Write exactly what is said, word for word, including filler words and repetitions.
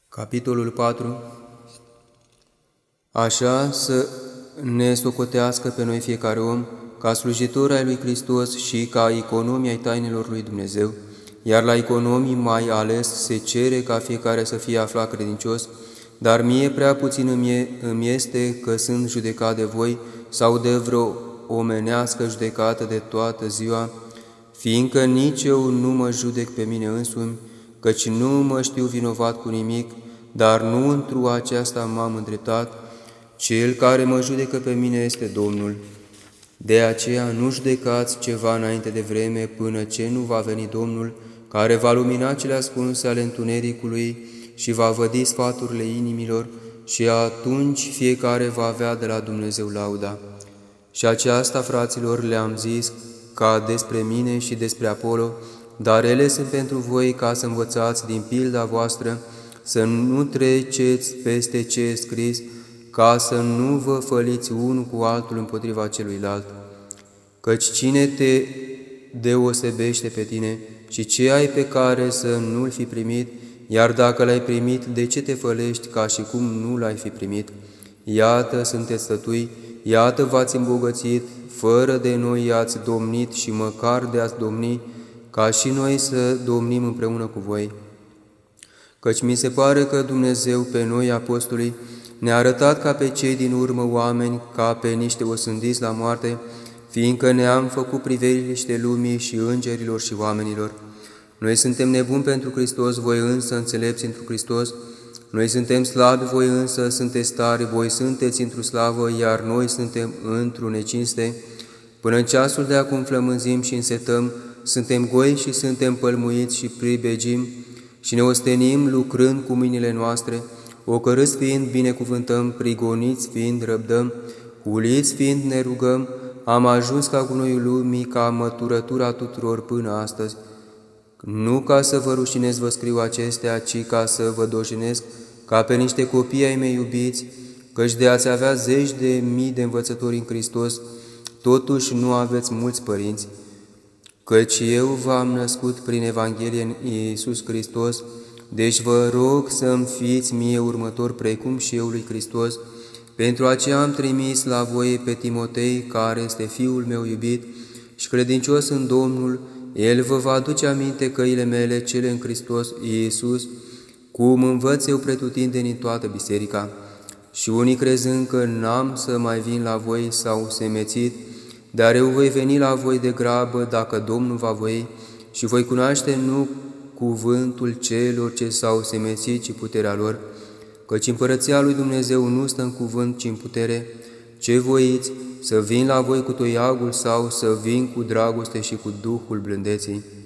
Capitolul patru. Așa să ne socotească pe noi fiecare om ca slujitori ai lui Hristos și ca economii ai tainelor lui Dumnezeu, iar la economii mai ales se cere ca fiecare să fie aflat credincios, dar mie prea puțin îmi este că sunt judecat de voi sau de vreo omenească judecată de toată ziua, fiindcă nici eu nu mă judec pe mine însumi, căci nu mă știu vinovat cu nimic, dar nu întru aceasta m-am îndreptat, cel care mă judecă pe mine este Domnul. De aceea nu judecați ceva înainte de vreme, până ce nu va veni Domnul, care va lumina cele ascunse ale întunericului și va vădi sfaturile inimilor, și atunci fiecare va avea de la Dumnezeu lauda. Și aceasta, fraților, le-am zis ca despre mine și despre Apolo, dar ele sunt pentru voi ca să învățați din pilda voastră, să nu treceți peste ce e scris, ca să nu vă făliți unul cu altul împotriva celuilalt. Căci cine te deosebește pe tine și ce ai pe care să nu-l fi primit, iar dacă l-ai primit, de ce te fălești ca și cum nu l-ai fi primit? Iată, sunteți stătui, iată v-ați îmbogățit, fără de noi i-ați domnit și măcar de ați domni, ca și noi să domnim împreună cu voi. Căci mi se pare că Dumnezeu pe noi, apostolii, ne-a arătat ca pe cei din urmă oameni, ca pe niște osândiți la moarte, fiindcă ne-am făcut priveliște lumii și îngerilor și oamenilor. Noi suntem nebuni pentru Hristos, voi însă înțelepți întru Hristos. Noi suntem slabi, voi însă sunteți tari, voi sunteți într-o slavă, iar noi suntem într-o necinste. Până în ceasul de acum flămânzim și însetăm, suntem goi și suntem pălmuiți și pribegim și ne ostenim lucrând cu mâinile noastre, ocărâți fiind binecuvântăm, prigoniți fiind răbdăm, huliți fiind ne rugăm, am ajuns ca gunoiul lumii, ca măturătura tuturor până astăzi. Nu ca să vă rușinez vă scriu acestea, ci ca să vă dojenesc ca pe niște copii ai mei iubiți, căci de ați avea zeci de mii de învățători în Hristos, totuși nu aveți mulți părinți. Căci eu v-am născut prin Evanghelie în Iisus Hristos, deci vă rog să-mi fiți mie următor precum și eu lui Hristos. Pentru aceea am trimis la voi pe Timotei, care este fiul meu iubit și credincios în Domnul. El vă va aduce aminte căile mele, cele în Hristos Iisus, cum învăț eu pretutindeni în toată biserica. Și unii crezând că n-am să mai vin la voi s-au semețit, dar eu voi veni la voi de grabă dacă Domnul va voi și voi cunoaște nu cuvântul celor ce s-au semețit, ci puterea lor, căci împărăția lui Dumnezeu nu stă în cuvânt, ci în putere. Ce voiți, să vin la voi cu toiagul sau să vin cu dragoste și cu Duhul blândeții?